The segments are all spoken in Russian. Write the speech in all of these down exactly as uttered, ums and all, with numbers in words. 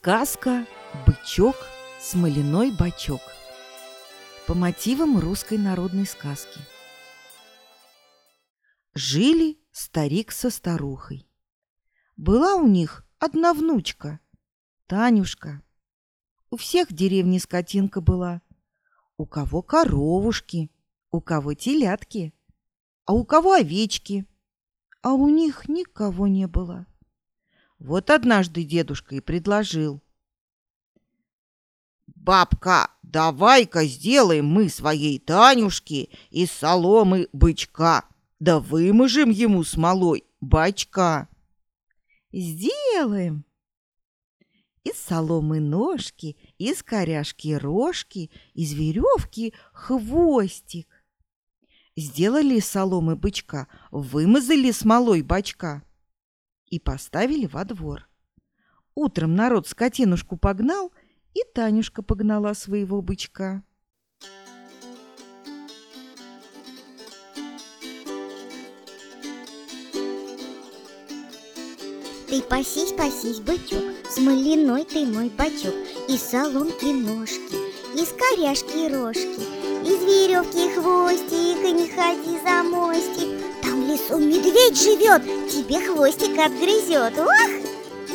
Сказка «Бычок, смоляной бачок» по мотивам русской народной сказки. Жили старик со старухой. Была у них одна внучка, Танюшка. У всех в деревне скотинка была. У кого коровушки, у кого телятки, а у кого овечки, а у них никого не было. Вот однажды дедушка и предложил: «Бабка, давай-ка сделаем мы своей Танюшке из соломы бычка, да выможем ему смолой бачка». «Сделаем!» Из соломы ножки, из коряшки рожки, из веревки хвостик. Сделали из соломы бычка, вымазали смолой бачка и поставили во двор. Утром народ скотинушку погнал, и Танюшка погнала своего бычка. Ты пасись, пасись, бычок, смоляной ты мой бачок, из соломки ножки, из коряшки рожки, из веревки хвостик, и не ходи за мостик. Там в лесу медведь живет, тебе хвостик отгрызет. Ох!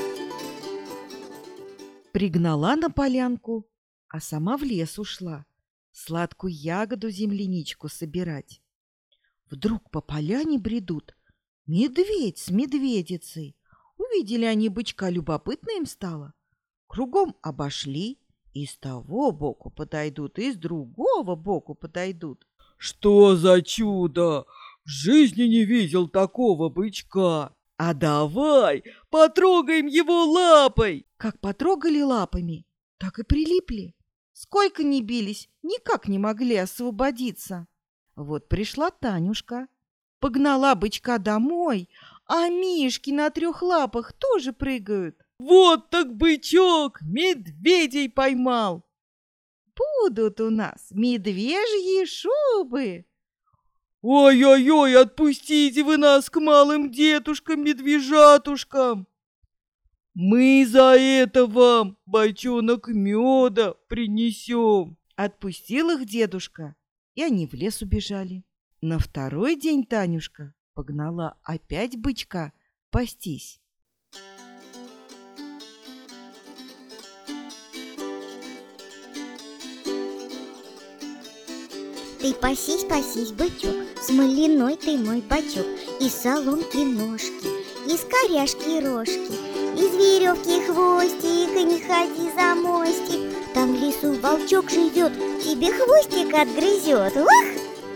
Пригнала на полянку, а сама в лес ушла сладкую ягоду земляничку собирать. Вдруг по поляне бредут медведь с медведицей. Увидели они бычка, любопытно им стало. Кругом обошли, и с того боку подойдут, и с другого боку подойдут. «Что за чудо! В жизни не видел такого бычка! А давай потрогаем его лапой!» Как потрогали лапами, так и прилипли. Сколько ни бились, никак не могли освободиться. Вот пришла Танюшка, погнала бычка домой, а мишки на трех лапах тоже прыгают. «Вот так бычок медведей поймал!» Будут у нас медвежьи шубы. «Ой-ой-ой, отпустите вы нас к малым детушкам-медвежатушкам! Мы за это вам бочонок меда принесем!» Отпустил их дедушка, и они в лес убежали. На второй день Танюшка погнала опять бычка пастись. Ты пасись, пасись, бычок, смоляной ты мой бачок, из соломки ножки, из коряшки рожки, из веревки хвостик, и не ходи за мостик. Там в лесу волчок живет, тебе хвостик отгрызет. Ох!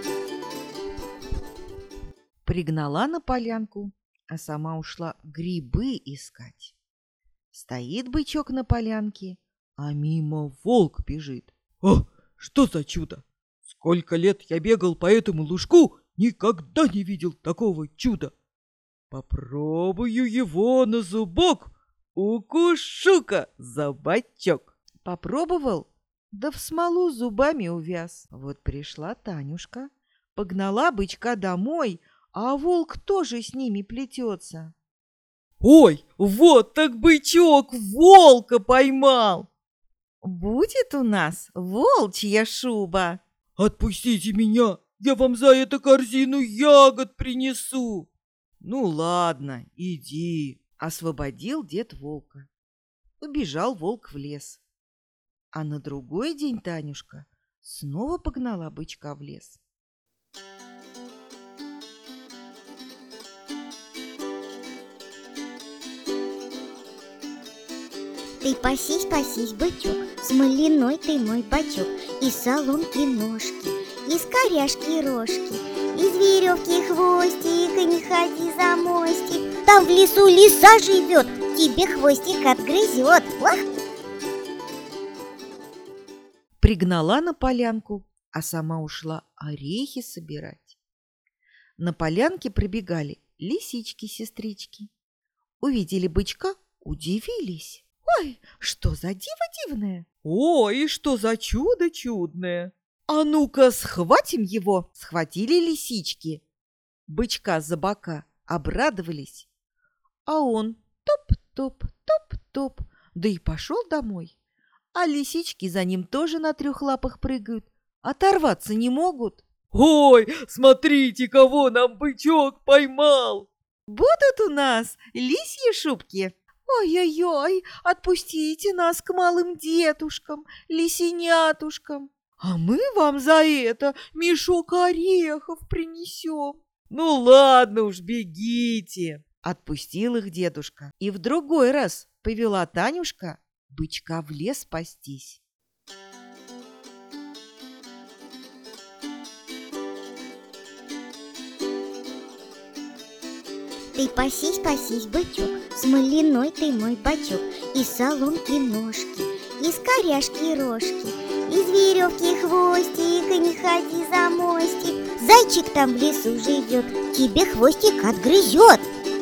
Пригнала на полянку, а сама ушла грибы искать. Стоит бычок на полянке, а мимо волк бежит. «О, что за чудо! Сколько лет я бегал по этому лужку, никогда не видел такого чуда! Попробую его на зубок, укушу-ка за бочок!» Попробовал, да в смолу зубами увяз. Вот пришла Танюшка, погнала бычка домой, а волк тоже с ними плетется. «Ой, вот так бычок волка поймал!» Будет у нас волчья шуба. «Отпустите меня, я вам за это корзину ягод принесу!» Ну ладно, иди, освободил дед волка. Убежал волк в лес. А на другой день Танюшка снова погнала бычка в лес. Ты пасись, пасись, бычок, смоляной ты мой бачок, из соломки ножки, из коряшки рожки, из веревки хвостик, и не ходи за мостик. Там в лесу лиса живет, тебе хвостик отгрызет. Ох! Пригнала на полянку, а сама ушла орехи собирать. На полянке пробегали лисички-сестрички. Увидели бычка, удивились. Ой, что за диво дивное! «Ой, что за чудо чудное!» А ну-ка, схватим его! Схватили лисички. Бычка за бока обрадовались. А он топ-топ, топ-топ да и пошел домой. А лисички за ним тоже на трех лапах прыгают, оторваться не могут. Ой, смотрите, кого нам бычок поймал! Будут у нас лисьи шубки. Ой-ой-ой, отпустите нас к малым детушкам, лисенятушкам. А мы вам за это мешок орехов принесем. Ну ладно уж, бегите. Отпустил их дедушка. И в другой раз повела Танюшка бычка в лес пастись. Ты пасись, пасись, бычок, смоляной ты мой бачок, из соломки ножки, из коряшки рожки, из веревки хвостик, и не ходи за мостик. Зайчик там в лесу живет, тебе хвостик отгрызет.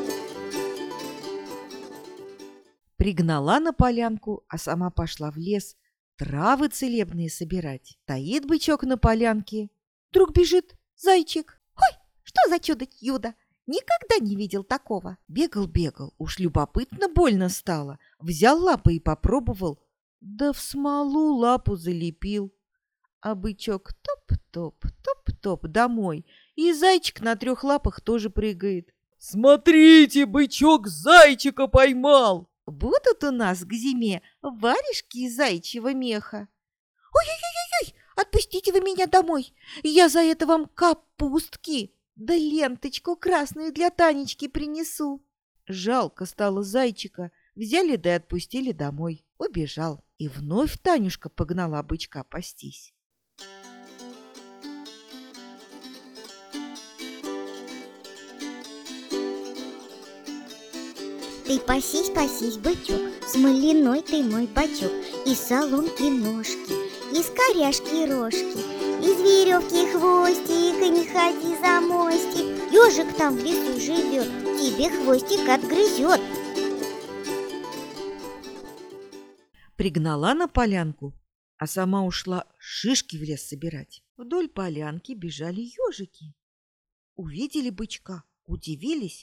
Пригнала на полянку, а сама пошла в лес травы целебные собирать. Стоит бычок на полянке, вдруг бежит зайчик. Ой, что за чудо-юдо! Никогда не видел такого. Бегал-бегал, уж любопытно больно стало. Взял лапы и попробовал, да в смолу лапу залепил. А бычок топ-топ, топ-топ домой, и зайчик на трех лапах тоже прыгает. Смотрите, бычок зайчика поймал! Будут у нас к зиме варежки из зайчьего меха. Ой-ой-ой-ой, отпустите вы меня домой. Я за это вам капустки, да ленточку красную для Танечки принесу. Жалко стало зайчика, взяли да и отпустили домой. Убежал, и вновь Танюшка погнала бычка пастись. Ты пасись, пасись, бычок, смоляной ты мой бачок, из соломки ножки, из коряшки рожки, из веревки хвостик, и не ходи за мостик. Ежик там в лесу живет, тебе хвостик отгрызет. Пригнала на полянку, а сама ушла шишки в лес собирать. Вдоль полянки бежали ежики. Увидели бычка, удивились.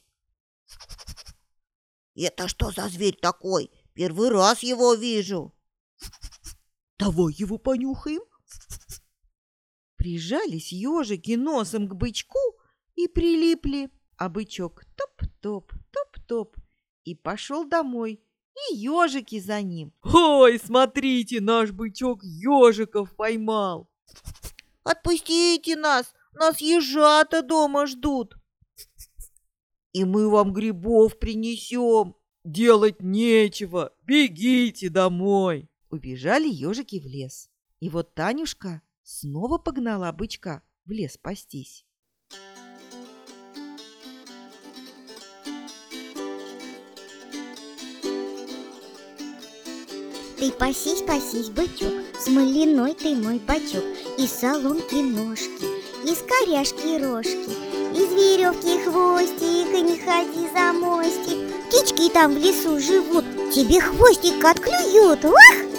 Это что за зверь такой? Первый раз его вижу. Давай его понюхаем. Прижались ежики носом к бычку и прилипли, а бычок топ-топ, топ-топ и пошел домой, и ежики за ним. Ой, смотрите, наш бычок ежиков поймал. Отпустите нас, нас ежата дома ждут. И мы вам грибов принесем. Делать нечего, бегите домой. Убежали ежики в лес. И вот Танюшка снова погнала бычка в лес пастись. Ты пасись, пасись, бычок, смоляной ты мой бачок, из соломки ножки, из коряшки рожки, из веревки хвостик, и не ходи за мостик. Птички там в лесу живут, тебе хвостик отклюют. Вах!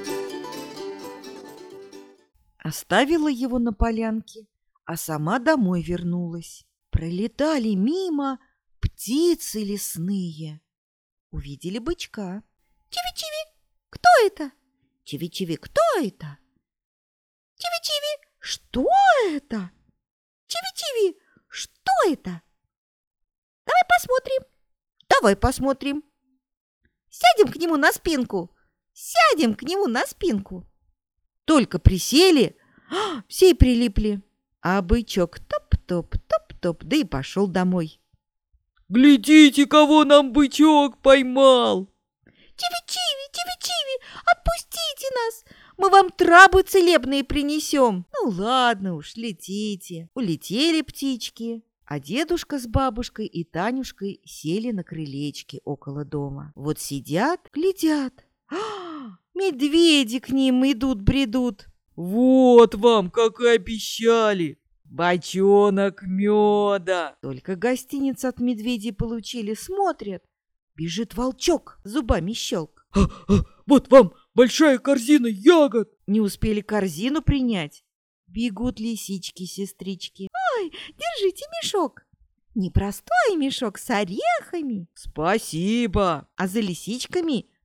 Оставила его на полянке, а сама домой вернулась. Пролетали мимо птицы лесные. Увидели бычка. Чиви-чиви, кто это? Чиви-чиви, кто это? Чиви-чиви, Что это? чиви-чиви, что это? Давай посмотрим. Давай посмотрим. Сядем к нему на спинку. Сядем к нему на спинку. Только присели, а, все и прилипли. А бычок топ-топ, топ-топ, да и пошел домой. Глядите, кого нам бычок поймал. Чиви-чиви, чиви-чиви, отпустите нас. Мы вам травы целебные принесем. Ну ладно уж, летите. Улетели птички. А дедушка с бабушкой и Танюшкой сели на крылечке около дома. Вот сидят, глядят. А, медведи к ним идут-бредут. Вот вам, как и обещали, бочонок меда. Только гостиниц от медведей получили, смотрят. Бежит волчок, зубами щелк. А, а, вот вам большая корзина ягод. Не успели корзину принять. Бегут лисички-сестрички. Ой, держите мешок. Непростой мешок с орехами. Спасибо. А за лисичками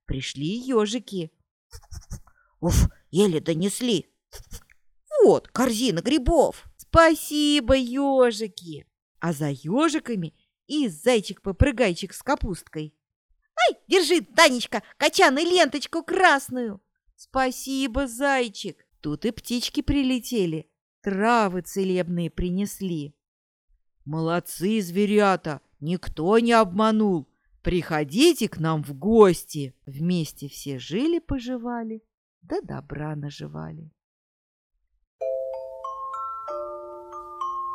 Пришли ежики. Уф, еле донесли. Вот корзина грибов. Спасибо, ежики! А за ежиками и зайчик-попрыгайчик с капусткой. Ай, держи, Танечка, качан и ленточку красную. Спасибо, зайчик! Тут и птички прилетели, травы целебные принесли. Молодцы, зверята! Никто не обманул. Приходите к нам в гости. Вместе все жили-поживали, да добра наживали.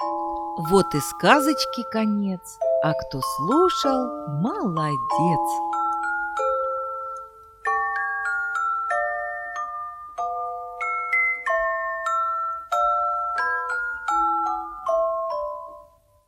Вот и сказочки конец, а кто слушал, молодец!